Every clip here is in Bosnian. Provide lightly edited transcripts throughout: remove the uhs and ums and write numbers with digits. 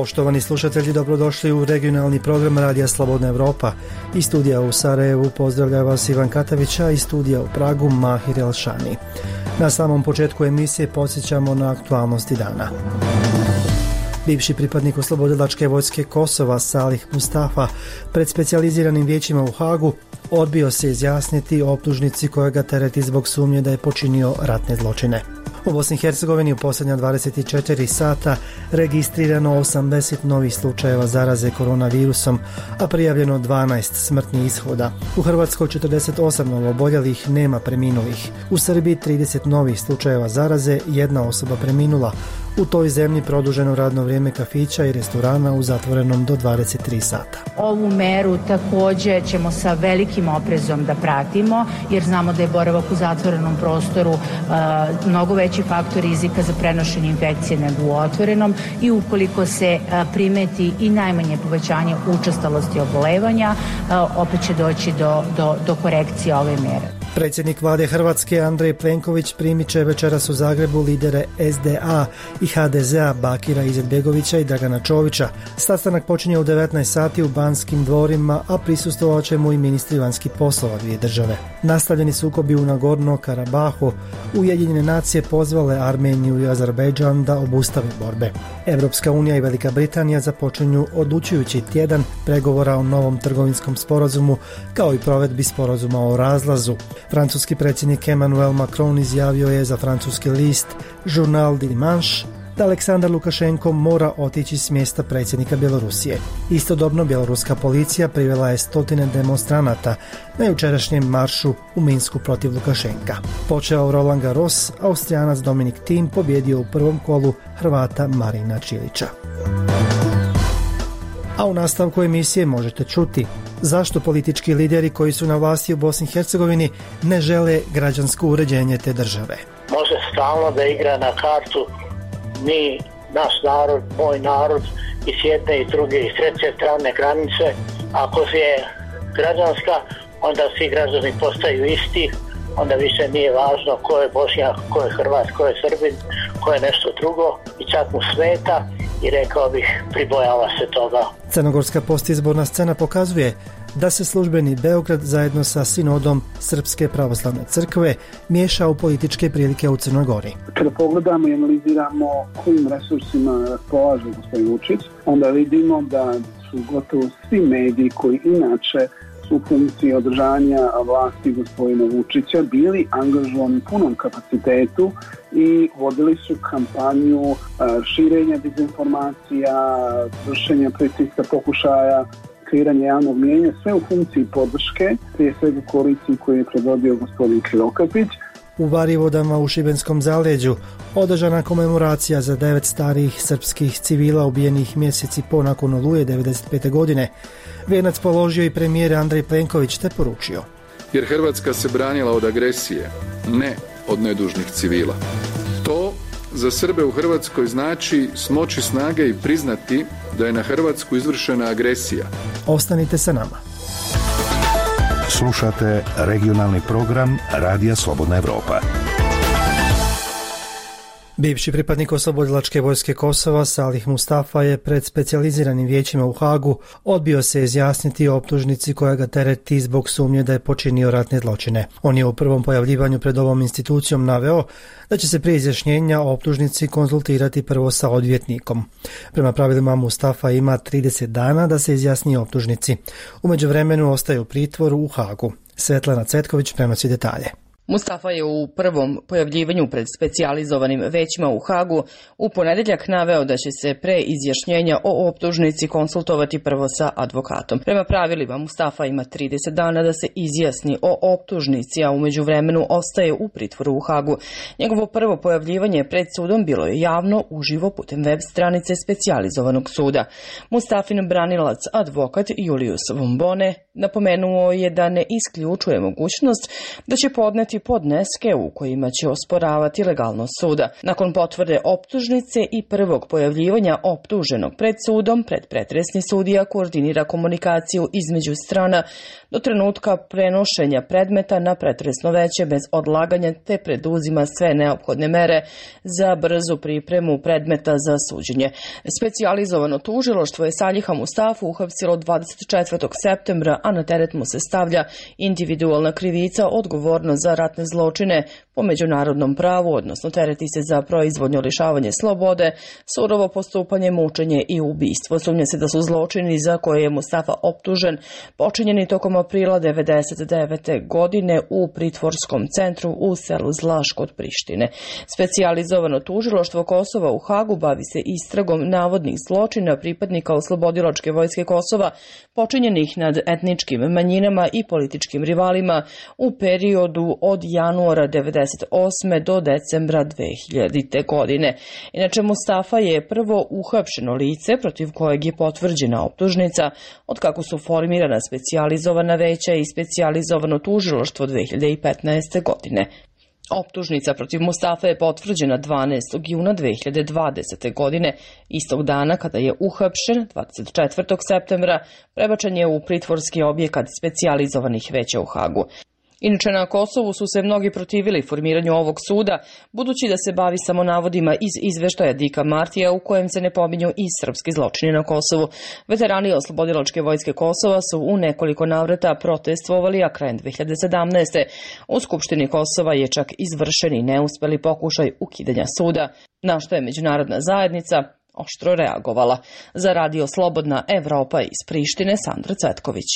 Poštovani slušatelji, dobrodošli u regionalni program Radija Slobodna Evropa. Iz studija u Sarajevu pozdravlja vas Ivan Katavića, iz studija u Pragu Mahir Elšani. Na samom početku emisije podsjećamo na aktualnosti dana. Bivši pripadnik Oslobodilačke vojske Kosova Salih Mustafa pred specijaliziranim vijećima u Hagu odbio se izjasniti o optužnici koja ga tereti zbog sumnje da je počinio ratne zločine. U Bosni i Hercegovini u posljednja 24 sata registrirano 80 novih slučajeva zaraze koronavirusom, a prijavljeno 12 smrtnih ishoda. U Hrvatskoj 48 novooboljelih, nema preminulih. U Srbiji 30 novih slučajeva zaraze, jedna osoba preminula. U toj zemlji produženo radno vrijeme kafića i restorana u zatvorenom do 23 sata. Ovu meru također ćemo sa velikim oprezom da pratimo, jer znamo da je boravak u zatvorenom prostoru mnogo veći faktor rizika za prenošenje infekcije nego u otvorenom, i ukoliko se primeti i najmanje povećanje učestalosti obolevanja, opet će doći do korekcije ove mere. Predsjednik vlade Hrvatske Andrej Plenković primit će večeras u Zagrebu lidere SDA i HDZ-a Bakira Izetbegovića i Dragana Čovića. Sastanak počinje u 19 sati u Banskim dvorima, a prisustvovat će mu i ministri vanjskih poslova dvije države. Nastavljeni sukobi u Nagorno-Karabahu. Ujedinjene nacije pozvale Armeniju i Azerbejdžan da obustave borbe. Evropska unija i Velika Britanija započinju odlučujući tjedan pregovora o novom trgovinskom sporazumu, kao i provedbi sporazuma o razlazu. Francuski predsjednik Emmanuel Macron izjavio je za francuski list Journal du Dimanche da Aleksandar Lukašenko mora otići s mjesta predsjednika Bjelorusije. Istodobno bjeloruska policija privela je stotine demonstranata na jučerašnjem maršu u Minsku protiv Lukašenka. Počeo Roland Garros, Austrijanac Dominik Thiem pobjedio u prvom kolu Hrvata Marina Čilića. A u nastavku emisije možete čuti zašto politički lideri koji su na vlasti u Bosni i Hercegovini ne žele građansko uređenje te države. Može stalno da igra na kartu mi, naš narod, moj narod, i s jedne i druge i s treće strane granice. Ako je građanska, onda svi građani postaju isti, onda više nije važno ko je Bošnjak, ko je Hrvat, ko je Srbin, ko je nešto drugo, i čak mu smeta i rekao bih pribojava se toga. Crnogorska postizborna scena pokazuje da se službeni Beograd zajedno sa sinodom Srpske pravoslavne crkve miješa u političke prilike u Crnoj Gori. Kada pogledamo i analiziramo kojim resursima raspolaže gospodin Vučić, onda vidimo da su gotovo svi mediji koji inače su u funkciji održanja vlasti gospodina Vučića bili angažovani u punom kapacitetu i vodili su kampanju širenja dezinformacija, vršenja pritiska, pokušaja kreiranje javnog mnijenja, sve u funkciji podrške, prije svega koaliciji koju je predvodio gospodin Krivokapić. U Varivodama u Šibenskom zaleđu održana komemoracija za 9 starijih srpskih civila ubijenih mjeseci po nakon Oluje 1995. godine. Vijenac položio i premijer Andrej Plenković te poručio: jer Hrvatska se branila od agresije, ne od nedužnih civila. To za Srbe u Hrvatskoj znači smoći snage i priznati da je na Hrvatsku izvršena agresija. Ostanite sa nama. Slušate regionalni program Radija Slobodna Evropa. Bivši pripadnik Oslobodilačke vojske Kosova Salih Mustafa je pred specijaliziranim vijećima u Hagu odbio se izjasniti o optužnici koja ga tereti zbog sumnje da je počinio ratne zločine. On je u prvom pojavljivanju pred ovom institucijom naveo da će se prije izjašnjenja o optužnici konzultirati prvo sa odvjetnikom. Prema pravilima Mustafa ima 30 dana da se izjasni o optužnici. U međuvremenu ostaje u pritvoru u Hagu. Svetlana Cetković prenosi detalje. Mustafa je u prvom pojavljivanju pred specijalizovanim većima u Hagu u ponedjeljak naveo da će se pre izjašnjenja o optužnici konsultovati prvo sa advokatom. Prema pravilima Mustafa ima 30 dana da se izjasni o optužnici, a u međuvremenu ostaje u pritvoru u Hagu. Njegovo prvo pojavljivanje pred sudom bilo je javno, uživo putem web stranice specijalizovanog suda. Mustafin branilac advokat Julius Vombone napomenuo je da ne isključuje mogućnost da će podneti podneti podneske u kojima će osporavati legalnost suda. Nakon potvrde optužnice i prvog pojavljivanja optuženog pred sudom, predpretresni sudija koordinira komunikaciju između strana do trenutka prenošenja predmeta na pretresno veće bez odlaganja te preduzima sve neophodne mere za brzu pripremu predmeta za suđenje. Specijalizovano tužilaštvo je Saljiha Mustafu uhapsilo 24. septembra, a na teret mu se stavlja individualna krivica, odgovornost za ratne zločine po međunarodnom pravu, odnosno tereti se za proizvodnjo lišavanje slobode, surovo postupanje, mučenje i ubistvo. Sumnja se da su zločini za koje je Mustafa optužen počinjeni tokom aprila 1999. godine u pritvorskom centru u selu Zlaš kod Prištine. Specijalizovano tužilaštvo Kosova u Hagu bavi se istragom navodnih zločina pripadnika Oslobodilačke vojske Kosova počinjenih nad etničkim manjinama i političkim rivalima u periodu od januara 1998. do decembra 2000. godine. Inače, Mustafa je prvo uhapšeno lice protiv kojeg je potvrđena optužnica od kako su formirana specijalizovana veća i specijalizovano tužilaštvo 2015. godine. Optužnica protiv Mustafa je potvrđena 12. juna 2020. godine. Istog dana kada je uhapšen, 24. septembra, prebačen je u pritvorski objekat specijalizovanih veća u Hagu. Inače, na Kosovu su se mnogi protivili formiranju ovog suda, budući da se bavi samo navodima iz izveštaja Dika Martija u kojem se ne pominju i srpski zločini na Kosovu. Veterani Oslobodilačke vojske Kosova su u nekoliko navrata protestvovali, a krajem 2017. u Skupštini Kosova je čak izvršen i neuspeli pokušaj ukidanja suda, na što je međunarodna zajednica oštro reagovala. Za Radio Slobodna Evropa iz Prištine, Sandra Cvetković.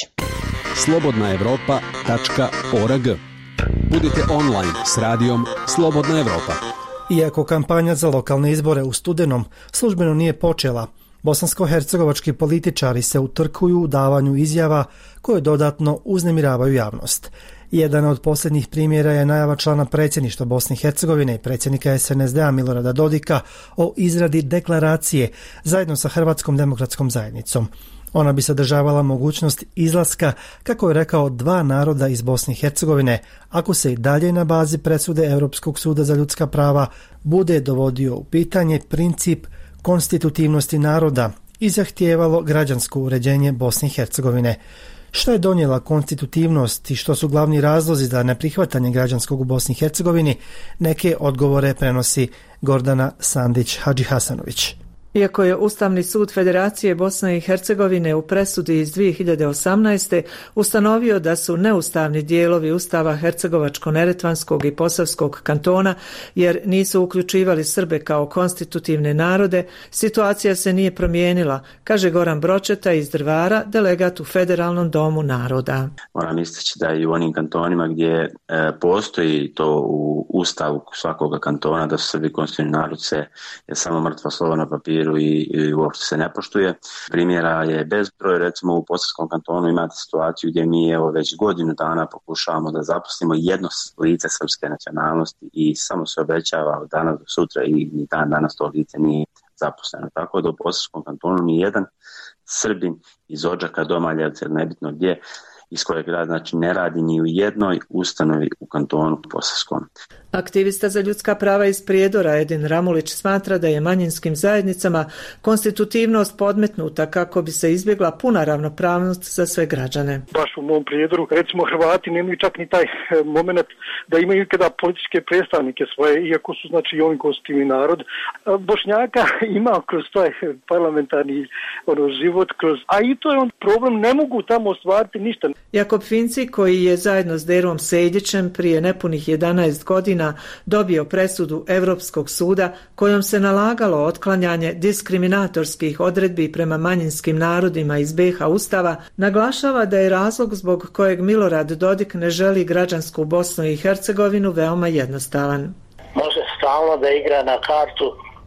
slobodnaevropa.org. Budite online s radijom Slobodna Evropa. Iako kampanja za lokalne izbore u studenom službeno nije počela, bosansko-hercegovački političari se utrkuju u davanju izjava koje dodatno uznemiravaju javnost. Jedan od posljednjih primjera je najava člana predsjedništva Bosne i Hercegovine i predsjednika SNSD-a Milorada Dodika o izradi deklaracije zajedno sa Hrvatskom demokratskom zajednicom. Ona bi sadržavala mogućnost izlaska, kako je rekao, dva naroda iz Bosne i Hercegovine, ako se i dalje na bazi presude Europskog suda za ljudska prava bude dovodio u pitanje princip konstitutivnosti naroda i zahtijevalo građansko uređenje Bosne i Hercegovine. Što je donijela konstitutivnost i što su glavni razlozi za neprihvatanje građanskog u Bosni i Hercegovini, neke odgovore prenosi Gordana Sandić-Hadžihasanović. Iako je Ustavni sud Federacije Bosne i Hercegovine u presudi iz 2018. ustanovio da su neustavni dijelovi Ustava Hercegovačko-Neretvanskog i Posavskog kantona jer nisu uključivali Srbe kao konstitutivne narode, situacija se nije promijenila, kaže Goran Bročeta iz Drvara, delegat u Federalnom domu naroda. Moram istaći da i u onim kantonima gdje postoji to u Ustavu svakoga kantona da su Srbi konstitutivni narod je samo mrtvo slovo na papiru i uopšte se ne poštuje. Primjera je bezbroj, recimo u Posavskom kantonu imate situaciju gdje mi već godinu dana pokušavamo da zaposlimo jedno lice srpske nacionalnosti i samo se obećava od danas do sutra i ni dan danas to lice nije zaposleno. Tako da u Posavskom kantonu ni jedan Srbin iz Odžaka, Domaljevca ili nebitno gdje iz kojeg grad ne radi ni u jednoj ustanovi u kantonu Posavskom. Aktivista za ljudska prava iz Prijedora Edin Ramulić smatra da je manjinskim zajednicama konstitutivnost podmetnuta kako bi se izbjegla puna ravnopravnost za sve građane. Baš u mom Prijedoru, recimo Hrvati nemaju čak ni taj moment da imaju kada političke predstavnike svoje, iako su i oni konstitutivni narod. Bošnjaka ima kroz taj parlamentarni život, a i to je problem, ne mogu tamo ostvariti ništa. Jakob Finci, koji je zajedno s Derom Sejdićem prije nepunih 11 godina dobio presudu Europskog suda kojom se nalagalo otklanjanje diskriminatorskih odredbi prema manjinskim narodima iz BiH Ustava, naglašava da je razlog zbog kojeg Milorad Dodik ne želi građansku Bosnu i Hercegovinu veoma jednostavan. Može stalno da igra na kartu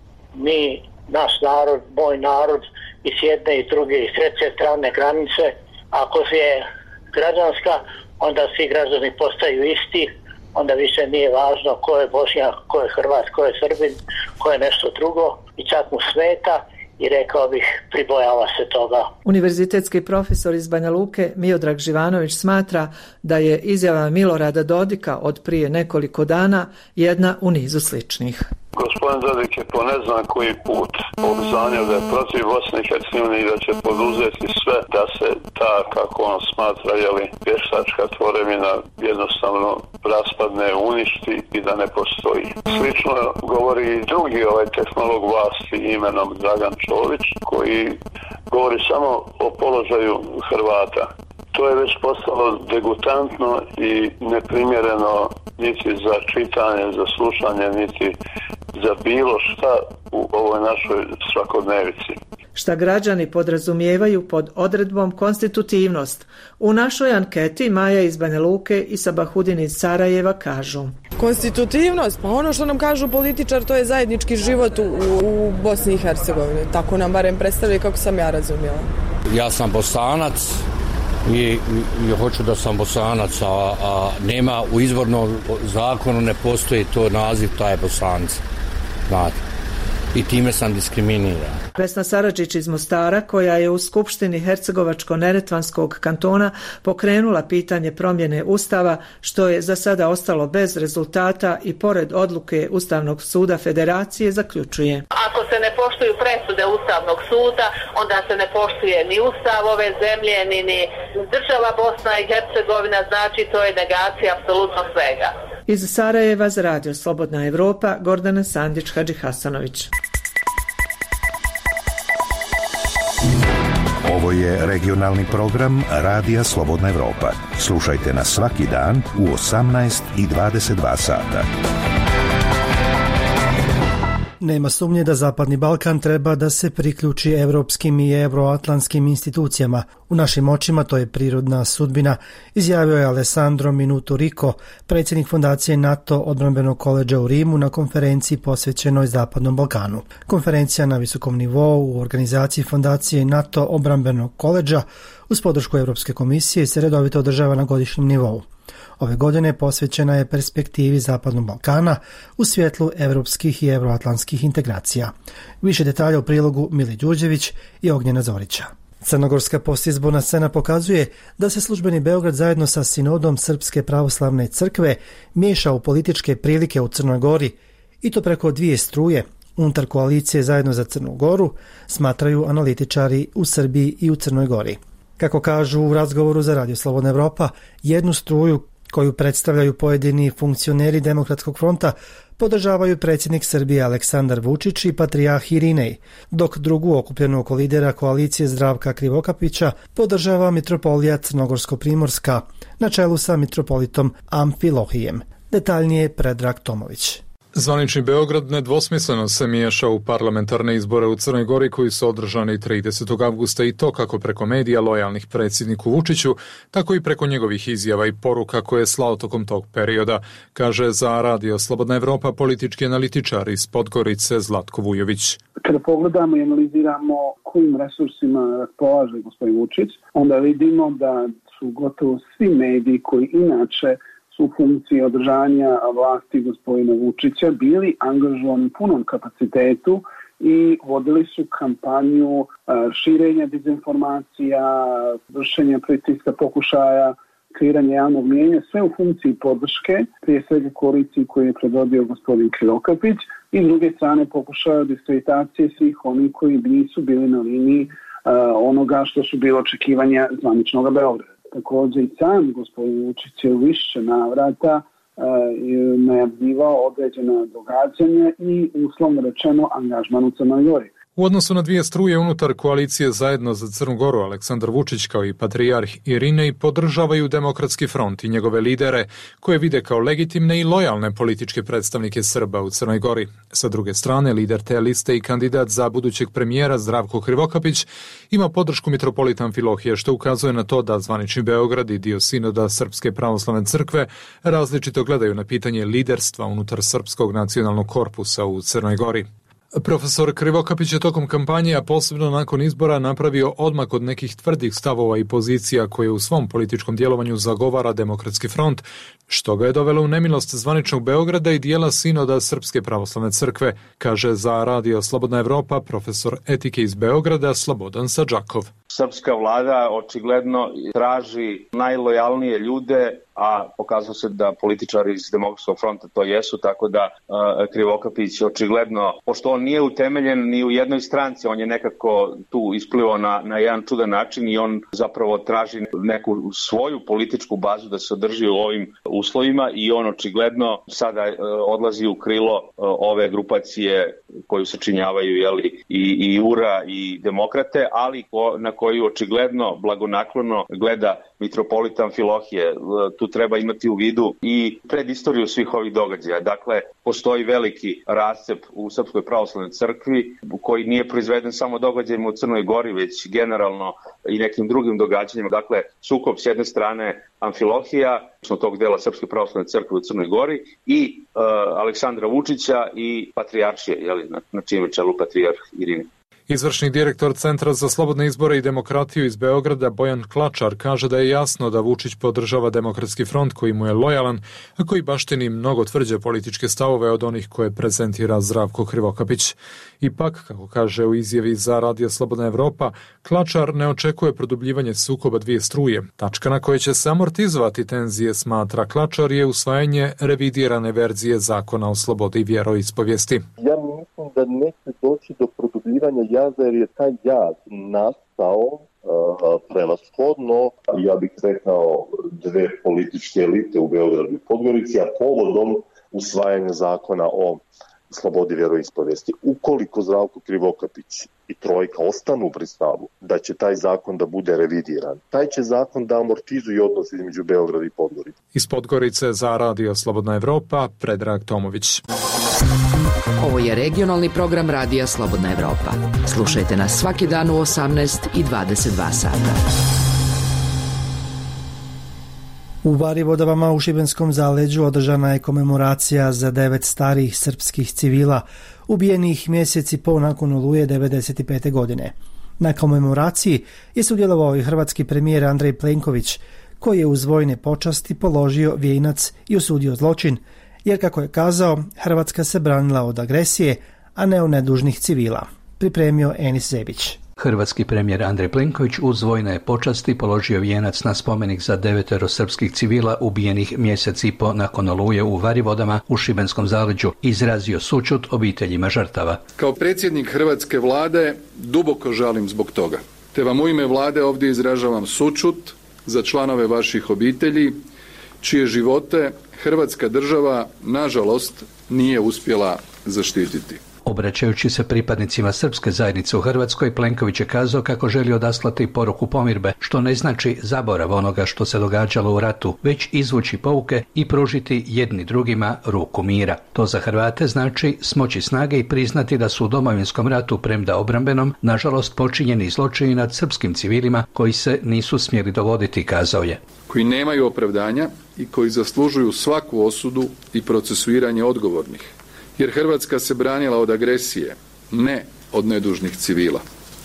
mi, naš narod, moj narod i s jedne i druge i s treće strane granice. Ako je građanska, onda svi građani postaju isti, onda više nije važno ko je Bošnjak, ko je Hrvat, ko je Srbin, ko je nešto drugo i čak mu smeta i rekao bih pribojava se toga. Univerzitetski profesor iz Banja Luke Miodrag Živanović smatra da je izjava Milorada Dodika od prije nekoliko dana jedna u nizu sličnih. Gospodin Dodik je po ne znam koji put obznanio da je protiv Bosne i Hercegovine i da će poduzeti sve da se ta, kako on smatra, pješačka tvorevina jednostavno raspadne, uništi i da ne postoji. Slično govori i drugi tehnolog vlasti imenom Dragan Čović, koji govori samo o položaju Hrvata. To je već postalo degutantno i neprimjereno niti za čitanje, za slušanje, niti za bilo šta u ovoj našoj svakodnevici. Šta građani podrazumijevaju pod odredbom konstitutivnost? U našoj anketi Maja iz Banja Luke i Sabahudin iz Sarajeva kažu: konstitutivnost, pa ono što nam kažu političar, to je zajednički život u Bosni i Hercegovini. Tako nam barem predstavljaju, kako sam ja razumjela. Ja sam Bosanac i hoću da sam Bosanac, a nema u izvornom zakonu, ne postoji to naziv, taj je Bosanac. Znate. I time sam diskriminiran. Vesna Saradžić iz Mostara, koja je u Skupštini Hercegovačko-Neretvanskog kantona pokrenula pitanje promjene Ustava, što je za sada ostalo bez rezultata i pored odluke Ustavnog suda Federacije, zaključuje: ako se ne poštuju presude Ustavnog suda, onda se ne poštuje ni Ustav ove zemlje, ni država Bosna i Hercegovina, znači to je negacija apsolutno svega. Iz Sarajeva za Radio Slobodna Evropa, Gordana Sandić Hadžihasanović. Ovo je regionalni program Radija Slobodna Evropa. Slušajte nas svaki dan u 18 i 22 sata. Nema sumnje da Zapadni Balkan treba da se priključi evropskim i euroatlantskim institucijama. U našim očima to je prirodna sudbina, izjavio je Alessandro Minuto Rico, predsjednik fondacije NATO odbrambenog koledža u Rimu na konferenciji posvećenoj Zapadnom Balkanu. Konferencija na visokom nivou u organizaciji fondacije NATO odbrambenog koledža uz podršku Europske komisije se redovito održava na godišnjem nivou. Ove godine posvećena je perspektivi Zapadnog Balkana u svjetlu evropskih i euroatlantskih integracija. Više detalja u prilogu Mili Đurđević i Ognjena Zorića. Crnogorska postizborna scena pokazuje da se službeni Beograd zajedno sa sinodom Srpske pravoslavne crkve miješa u političke prilike u Crnoj Gori, i to preko dvije struje unutar koalicije Zajedno za Crnu Goru, smatraju analitičari u Srbiji i u Crnoj Gori. Kako kažu u razgovoru za Radio Slobodna Evropa, jednu struju koju predstavljaju pojedini funkcioneri Demokratskog fronta podržavaju predsjednik Srbije Aleksandar Vučić i patrijarh Irinej, dok drugu okupljenu oko lidera koalicije Zdravka Krivokapića podržava mitropolija Crnogorsko-Primorska na čelu sa mitropolitom Amfilohijem. Detaljnije Predrag Tomović. Zvanični Beograd nedvosmisleno se miješa u parlamentarne izbore u Crnoj Gori koji su održani 30. avgusta i to kako preko medija lojalnih predsjedniku Vučiću, tako i preko njegovih izjava i poruka koje je slao tokom tog perioda, kaže za Radio Slobodna Evropa politički analitičar iz Podgorice Zlatko Vujović. Kada pogledamo i analiziramo kojim resursima raspolaže gospodin Vučić, onda vidimo da su gotovo svi mediji koji inače su funkcije održanja vlasti gospodina Vučića bili angažovani u punom kapacitetu i vodili su kampanju širenja dezinformacija, vršenja pritiska, pokušaja kreiranja javnog mnijenja, sve u funkciji podrške, prije svega koaliciji koju je predvodio gospodin Krivokapić, i s druge strane pokušaja diskreditacije svih onih koji nisu bili na liniji onoga što su bilo očekivanja zvaničnog Beograda. Također i sam gospodin Vučić je u više navrata najavljivao određena događanja i uslovno rečeno angažman u Crnoj Gori. U odnosu na dvije struje unutar koalicije Zajedno za Crnu Goru, Aleksandar Vučić kao i patrijarh Irinej podržavaju Demokratski front i njegove lidere, koje vide kao legitimne i lojalne političke predstavnike Srba u Crnoj Gori. Sa druge strane, lider te liste i kandidat za budućeg premijera Zdravko Krivokapić ima podršku mitropolita Amfilohije, što ukazuje na to da zvanični Beograd i dio sinoda Srpske pravoslavne crkve različito gledaju na pitanje liderstva unutar Srpskog nacionalnog korpusa u Crnoj Gori. Profesor Krivokapić je tokom kampanje, a posebno nakon izbora, napravio odmak od nekih tvrdih stavova i pozicija koje u svom političkom djelovanju zagovara Demokratski front, što ga je dovelo u nemilost zvaničnog Beograda i dijela sinoda Srpske pravoslavne crkve, kaže za Radio Slobodna Evropa profesor etike iz Beograda Slobodan Sadžakov. Srpska vlada očigledno traži najlojalnije ljude, a pokazalo se da političari iz Demokratskog fronta to jesu, tako da Krivokapić očigledno, pošto on nije utemeljen ni u jednoj stranci, on je nekako tu isplivao na jedan čudan način i on zapravo traži neku svoju političku bazu da se održi u ovim uslovima i on očigledno sada odlazi u krilo ove grupacije koju sačinjavaju i URA i Demokrate, ali na koju očigledno blagonaklono gleda mitropolita Amfilohije. Tu treba imati u vidu i predistoriju svih ovih događaja. Dakle, postoji veliki rascep u Srpskoj pravoslavnoj crkvi koji nije proizveden samo događajima u Crnoj Gori, već generalno i nekim drugim događanjima. Dakle, sukob s jedne strane Amfilohija, tog dela Srpske pravoslavne crkve u Crnoj Gori i Aleksandra Vučića i patrijaršije, na čijem je čelu patrijarh Irine. Izvršni direktor Centra za slobodne izbore i demokratiju iz Beograda Bojan Klačar kaže da je jasno da Vučić podržava Demokratski front koji mu je lojalan, a koji baštini mnogo tvrđe političke stavove od onih koje prezentira Zdravko Krivokapić. Ipak, kako kaže u izjavi za Radio Slobodna Evropa, Klačar ne očekuje produbljivanje sukoba dvije struje. Tačka na kojoj će se amortizovati tenzije, smatra Klačar, je usvajanje revidirane verzije zakona o slobodi vjeroispovijesti. Ja mislim da neće doći do produbljivanja jaza jer je taj jaz nastao prevashodno, ja bih rekao, dve političke elite u Beogradu i Podgorici, a povodom usvajanja zakona o slobodi vjeroispovijesti. Ukoliko Zdravko Krivokapić i trojka ostanu pri stavu da će taj zakon da bude revidiran, taj će zakon da amortizuje odnos između Beograda i Podgorice. Iz Podgorice za Radio Slobodna Evropa, Predrag Tomović. Ovo je regionalni program Radija Slobodna Evropa. Slušajte nas svaki dan u 18 i 22 sata. U Varivodovama u Šibenskom zaleđu održana je komemoracija za 9 starijih srpskih civila ubijenih mjeseci po nakon Oluje 1995. godine. Na komemoraciji je sudjelovao i hrvatski premijer Andrej Plenković, koji je uz vojne počasti položio vijenac i osudio zločin, jer kako je kazao, Hrvatska se branila od agresije, a ne od nedužnih civila. Pripremio Enis Zebić. Hrvatski premijer Andrej Plenković uz vojne počasti položio vijenac na spomenik za 9 srpskih civila ubijenih mjesec i po nakon Oluje u Varivodama u Šibenskom zaleđu, izrazio sućut obiteljima žrtava. Kao predsjednik hrvatske vlade duboko žalim zbog toga, te vam u ime vlade ovdje izražavam sućut za članove vaših obitelji, čije živote Hrvatska država, nažalost, nije uspjela zaštititi. Obraćajući se pripadnicima srpske zajednice u Hrvatskoj, Plenković je kazao kako želi odaslati poruku pomirbe, što ne znači zaborav onoga što se događalo u ratu, već izvući pouke i pružiti jedni drugima ruku mira. To za Hrvate znači smoći snage i priznati da su u Domovinskom ratu, premda obrambenom, nažalost počinjeni zločini nad srpskim civilima koji se nisu smjeli dogoditi, kazao je. Koji nemaju opravdanja i koji zaslužuju svaku osudu i procesuiranje odgovornih. Jer Hrvatska se branila od agresije, ne od nedužnih civila.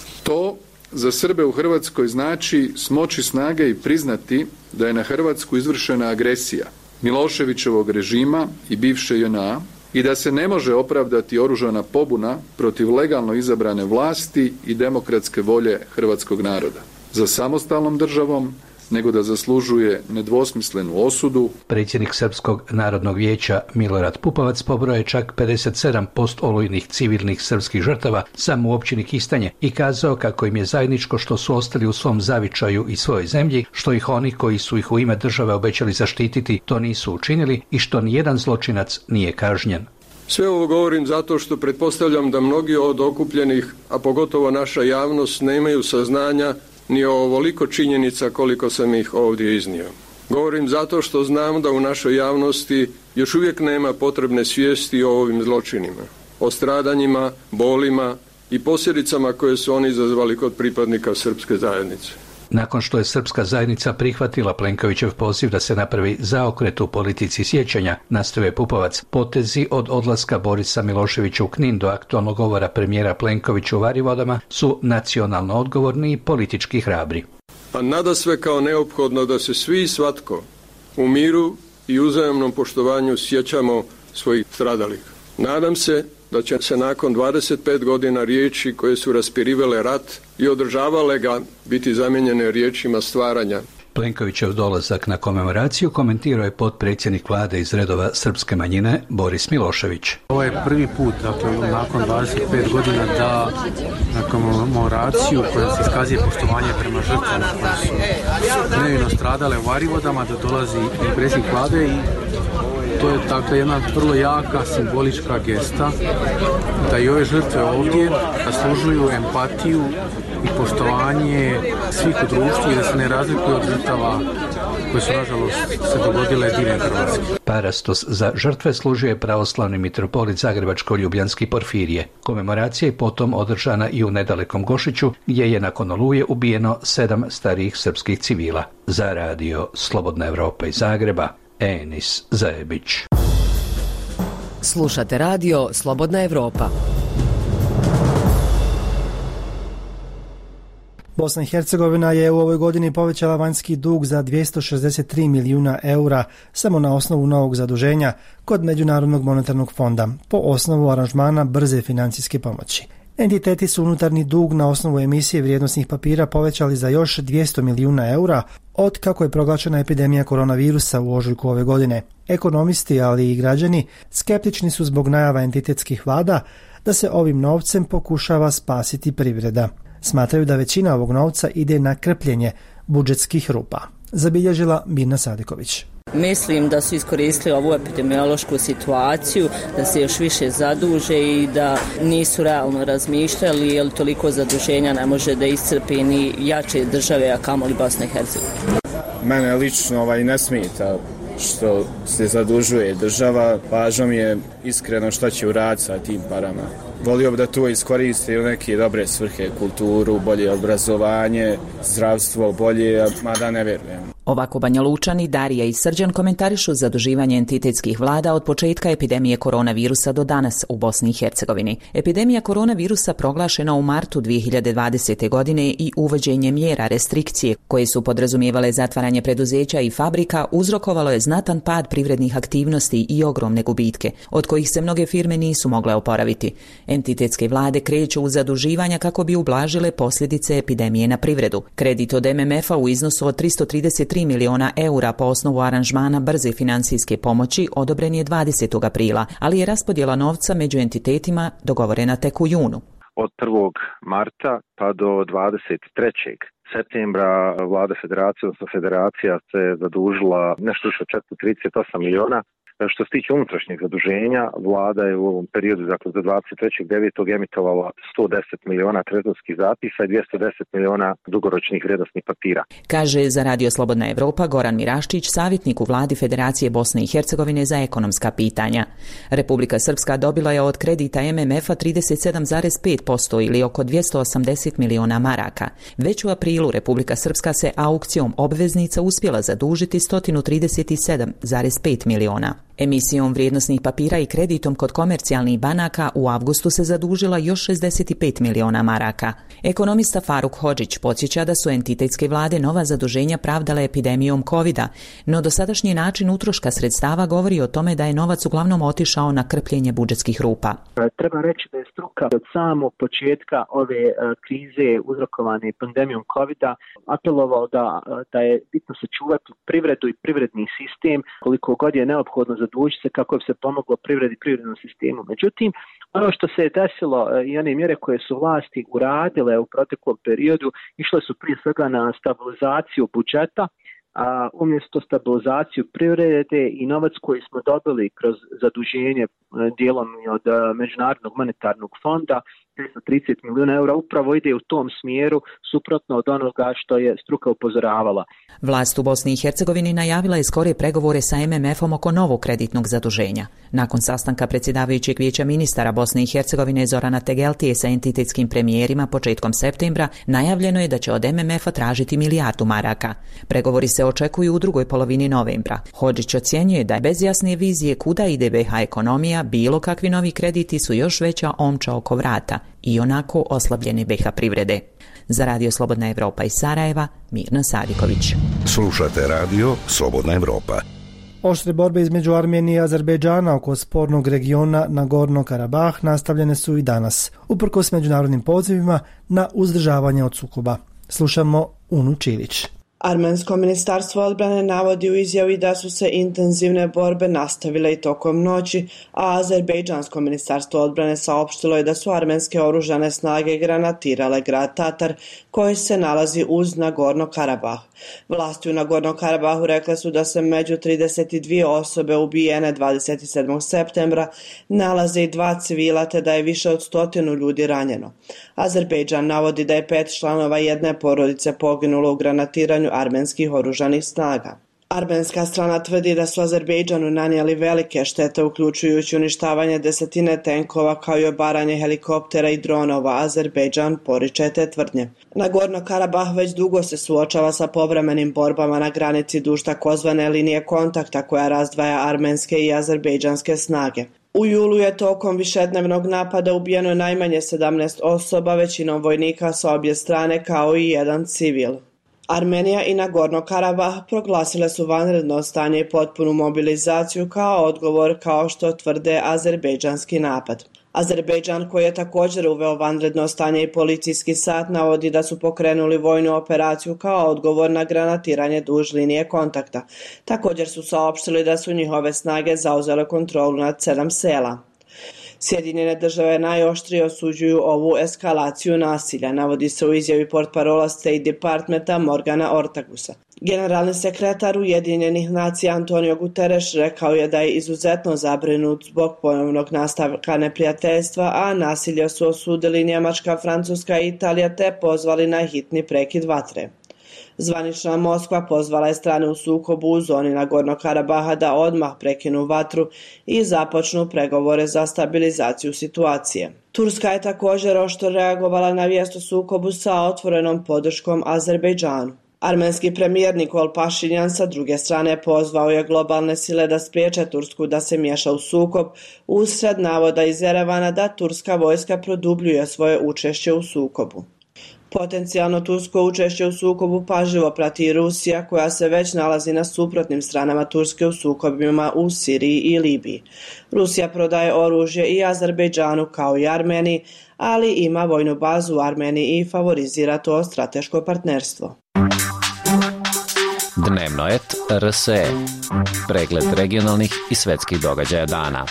To za Srbe u Hrvatskoj znači smoći snage i priznati da je na Hrvatsku izvršena agresija Miloševićevog režima i bivše JNA i da se ne može opravdati oružana pobuna protiv legalno izabrane vlasti i demokratske volje hrvatskog naroda. Za samostalnom državom, nego da zaslužuje nedvosmislenu osudu. Predsjednik Srpskog narodnog vijeća Milorad Pupovac pobrojao je čak 57 postolujnih civilnih srpskih žrtava samo u općini Kistanje i kazao kako im je zajedničko što su ostali u svom zavičaju i svojoj zemlji, što ih oni koji su ih u ime države obećali zaštititi to nisu učinili i što nijedan zločinac nije kažnjen. Sve ovo govorim zato što pretpostavljam da mnogi od okupljenih, a pogotovo naša javnost, nemaju saznanja ni o ovoliko činjenica koliko sam ih ovdje iznio. Govorim zato što znam da u našoj javnosti još uvijek nema potrebne svijesti o ovim zločinima, o stradanjima, bolima i posljedicama koje su oni izazvali kod pripadnika srpske zajednice. Nakon što je srpska zajednica prihvatila Plenkovićev poziv da se napravi zaokret u politici sjećanja, nastavio Pupovac, potezi od odlaska Borisa Miloševića u Knin do aktualnog govora premijera Plenkovića u Varivodama su nacionalno odgovorni i politički hrabri. A nadasve kao neophodno da se svi i svatko u miru i uzajamnom poštovanju sjećamo svojih stradalih. Nadam se da će se nakon 25 godina riječi koje su raspirivale rat i održavale ga biti zamijenjene riječima stvaranja. Plenkovićev dolazak na komemoraciju komentirao je potpredsjednik vlade iz redova srpske manjine Boris Milošević. Ovo je prvi put, dakle, nakon 25 godina da na komemoraciju koja se iskazuje poštovanje prema žrtvama koje su nevino stradale u Varivodama, da dolazi i predsjednik vlade i to je dakle jedna vrlo jaka simbolička gesta da i ove žrtve ovdje zaslužuju empatiju i poštovanje svih u društvu i da se ne razlikuju od žrtava koje su nažalost se dogodile diljem Hrvatske. Parastos za žrtve služio je pravoslavni mitropolit Zagrebačko-Ljubljanski Porfirije. Komemoracija je potom održana i u nedalekom Gošiću, gdje je nakon Oluje ubijeno 7 starijih srpskih civila. Za radio Slobodna Evropa iz Zagreba, Enis Zajebić. Slušate radio Slobodna Evropa. Bosna i Hercegovina je u ovoj godini povećala vanjski dug za 263 milijuna eura samo na osnovu novog zaduženja kod Međunarodnog monetarnog fonda po osnovu aranžmana brze financijske pomoći. Entiteti su unutarnji dug na osnovu emisije vrijednosnih papira povećali za još 200 milijuna eura od kako je proglašena epidemija koronavirusa u ožujku ove godine. Ekonomisti, ali i građani, skeptični su zbog najava entitetskih vlada da se ovim novcem pokušava spasiti privreda. Smatraju da većina ovog novca ide na krpljenje budžetskih rupa. Zabilježila Mirna Sadiković. Mislim da su iskoristili ovu epidemiološku situaciju, da se još više zaduže i da nisu realno razmišljali, jer toliko zaduženja ne može da iscrpi ni jače države, a kamoli Bosna i Hercegovina. Mene lično ne smeta što se zadužuje država, važno mi je iskreno šta će uraditi sa tim parama. Volio bi da to iskoriste u neke dobre svrhe, kulturu, bolje obrazovanje, zdravstvo bolje, mada ne vjerujem. Ovako Banja Lučani, Darija i Srđan komentarišu zaduživanje entitetskih vlada od početka epidemije koronavirusa do danas u Bosni i Hercegovini. Epidemija koronavirusa proglašena u martu 2020. godine i uvođenje mjera restrikcije koje su podrazumijevale zatvaranje preduzeća i fabrika uzrokovalo je znatan pad privrednih aktivnosti i ogromne gubitke, od kojih se mnoge firme nisu mogle oporaviti. Entitetske vlade kreću u zaduživanja kako bi ublažile posljedice epidemije na privredu. Kredit od MMF-a u iznosu od 333 miliona eura po osnovu aranžmana brze financijske pomoći odobren je 20. aprila, ali je raspodjela novca među entitetima dogovorena tek u junu. Od 1. marta pa do 23. septembra vlada federacije, odnosno federacija se zadužila nešto više od 438 miliona. Što se tiče unutrašnjeg zaduženja, vlada je u ovom periodu, dakle za 23.9. emitovala 110 miliona trezorskih zapisa i 210 miliona dugoročnih vrijednosnih papira. Kaže za Radio Slobodna Evropa Goran Miraščić, savjetnik u vladi Federacije Bosne i Hercegovine za ekonomska pitanja. Republika Srpska dobila je od kredita MMF-a 37,5% ili oko 280 miliona maraka. Već u aprilu Republika Srpska se aukcijom obveznica uspjela zadužiti 137,5 miliona. Emisijom vrijednosnih papira i kreditom kod komercijalnih banaka u avgustu se zadužila još 65 miliona maraka. Ekonomista Faruk Hodžić podsjeća da su entitetske vlade nova zaduženja pravdale epidemijom covida, no dosadašnji način utroška sredstava govori o tome da je novac uglavnom otišao na krpljenje budžetskih rupa. Treba reći da je struka od samog početka ove krize uzrokovane pandemijom covida apelovao da je bitno sačuvati privredu i privredni sistem koliko god je neophodno zadužiti se kako bi se pomoglo privredi i privrednom sistemu. Međutim, ono što se je desilo i one mjere koje su vlasti uradile u proteklom periodu išle su prije svega na stabilizaciju budžeta, a umjesto stabilizaciju privrede i novac koji smo dobili kroz zaduženje dijelom od Međunarodnog monetarnog fonda 530 milijuna eura upravo ide u tom smjeru suprotno od onoga što je struka upozoravala. Vlast u Bosni i Hercegovini najavila je skore pregovore sa MMF-om oko novog kreditnog zaduženja. Nakon sastanka predsjedavajućeg vijeća ministara Bosne i Hercegovine Zorana Tegeltije sa entitetskim premijerima početkom septembra, najavljeno je da će od MMF-a tražiti milijardu maraka. Pregovori se očekuju u drugoj polovini novembra. Hodžić ocjenjuje da je bez jasne vizije kuda ide BiH ekonomija, bilo kakvi novi krediti su još veća omča oko vrata i onako oslabljene BiH privrede. Za Radio Slobodna Evropa iz Sarajeva, Mirna Sadiković. Slušate Radio Slobodna Evropa. Oštre borbe između Armenije i Azerbejdžana oko spornog regiona Nagorno-Karabah nastavljene su i danas, uprkos međunarodnim pozivima na uzdržavanje od sukoba. Slušamo Unu Čilić. Armensko ministarstvo odbrane navodi u izjavi da su se intenzivne borbe nastavile i tokom noći, a Azerbejdžansko ministarstvo odbrane saopštilo je da su armenske oružane snage granatirale grad Tatar koji se nalazi uz Nagorno-Karabah. Vlasti u Nagorno-Karabahu rekle su da se među 32 osobe ubijene 27. septembra nalaze i 2 civila te da je više od 100 ljudi ranjeno. Azerbejdžan navodi da je 5 članova jedne porodice poginulo u granatiranju armenskih oružanih snaga. Armenska strana tvrdi da su Azerbejdžanu nanijeli velike štete uključujući uništavanje desetine tenkova kao i obaranje helikoptera i dronova. Azerbejdžan poriče te tvrdnje. Nagorno-Karabah već dugo se suočava sa povremenim borbama na granici duž takozvane linije kontakta koja razdvaja armenske i azerbejdžanske snage. U julu je tokom višednevnog napada ubijeno najmanje 17 osoba, većinom vojnika sa obje strane kao i 1 civil. Armenija i Nagorno-Karabah proglasile su vanredno stanje i potpunu mobilizaciju kao odgovor, kao što tvrde azerbejdžanski napad. Azerbejdžan, koji je također uveo vanredno stanje i policijski sat, navodi da su pokrenuli vojnu operaciju kao odgovor na granatiranje duž linije kontakta. Također su saopštili da su njihove snage zauzele kontrolu nad 7 sela. Sjedinjene države najoštrije osuđuju ovu eskalaciju nasilja, navodi se u izjavi portparola State Departmenta Morgana Ortagusa. Generalni sekretar Ujedinjenih nacija Antonio Guterres rekao je da je izuzetno zabrinut zbog ponovnog nastavka neprijateljstva, a nasilje su osudili Njemačka, Francuska i Italija te pozvali na hitni prekid vatre. Zvanična Moskva pozvala je strane u sukobu u zoni Nagorno-Karabaha da odmah prekinu vatru i započnu pregovore za stabilizaciju situacije. Turska je također oštro reagovala na vijest o sukobu sa otvorenom podrškom Azerbejdžanu. Armenski premijer Nikol Pašinjan sa druge strane pozvao je globalne sile da spriječe Tursku da se miješa u sukob usred navoda iz Jerevana da turska vojska produbljuje svoje učešće u sukobu. Potencijalno tursko učešće u sukobu pažljivo prati i Rusija, koja se već nalazi na suprotnim stranama Turske u sukobima u Siriji i Libiji. Rusija prodaje oružje i Azerbejdžanu kao i Armeniji, ali ima vojnu bazu u Armeniji i favorizira to strateško partnerstvo. Dnevnoet RSE. Pregled regionalnih i svetskih događaja dana.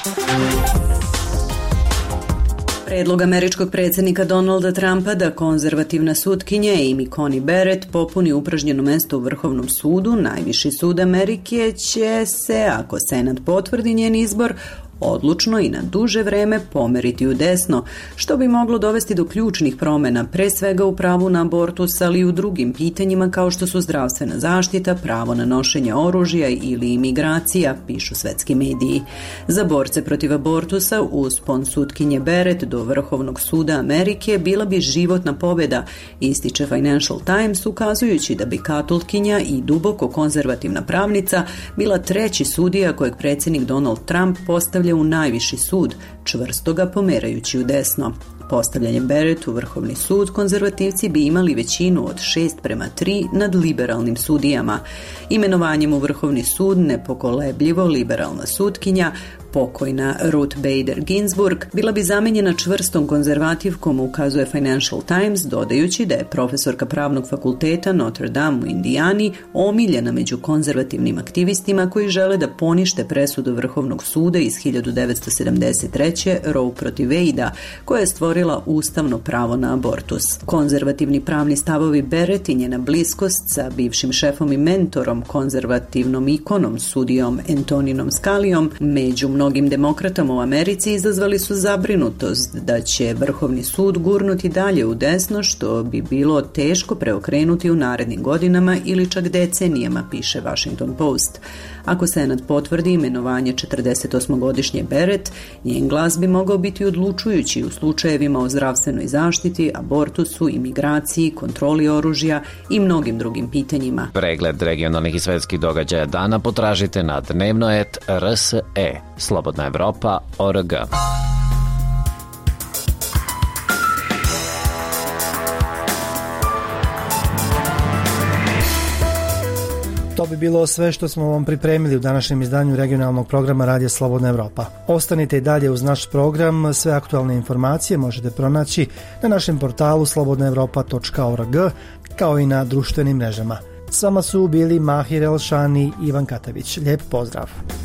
Predlog američkog predsjednika Donalda Trumpa da konzervativna sutkinja Amy Coney Barrett popuni upražnjeno mesto u Vrhovnom sudu, najviši sud Amerike će se, ako Senat potvrdi njen izbor, odlučno i na duže vreme pomeriti u desno, što bi moglo dovesti do ključnih promjena, pre svega u pravu na abortus, ali i u drugim pitanjima kao što su zdravstvena zaštita, pravo na nošenje oružja ili imigracija, pišu svetski mediji. Za borce protiv abortusa uspon sutkinje Barrett do Vrhovnog suda Amerike bila bi životna pobjeda, ističe Financial Times, ukazujući da bi katolkinja i duboko konzervativna pravnica bila treći sudija kojeg predsjednik Donald Trump postavlja u najviši sud, čvrsto ga pomerajući u desno. Postavljanjem Barrett u Vrhovni sud konzervativci bi imali većinu od 6:3 nad liberalnim sudijama. Imenovanjem u Vrhovni sud nepokolebljivo liberalna sutkinja, pokojna Ruth Bader Ginsburg, bila bi zamenjena čvrstom konzervativkom, ukazuje Financial Times, dodajući da je profesorka pravnog fakulteta Notre Dame u Indijani omiljena među konzervativnim aktivistima koji žele da ponište presudu Vrhovnog suda iz 1973. Roe protiv Wade-a, koja je stvorila ustavno pravo na abortus. Konzervativni pravni stavovi Barrett i njena bliskost sa bivšim šefom i mentorom, konzervativnom ikonom, sudijom Antoninom Scalijom, među mnogim demokratama u Americi izazvali su zabrinutost da će Vrhovni sud gurnuti dalje u desno, što bi bilo teško preokrenuti u narednim godinama ili čak decenijama, piše Washington Post. Ako Senat potvrdi imenovanje 48-godišnje Barrett, njen glas bi mogao biti odlučujući u slučajevima o zdravstvenoj zaštiti, abortusu, imigraciji, kontroli oružja i mnogim drugim pitanjima. Pregled regionalnih i svetskih događaja dana potražite na dnevnoet.rse, slobodnaevropa.org. To bi bilo sve što smo vam pripremili u današnjem izdanju regionalnog programa Radija Slobodna Evropa. Ostanite i dalje uz naš program. Sve aktualne informacije možete pronaći na našem portalu slobodnaevropa.org, kao i na društvenim mrežama. S vama su bili Mahir Elšani i Ivan Katavić. Lijep pozdrav!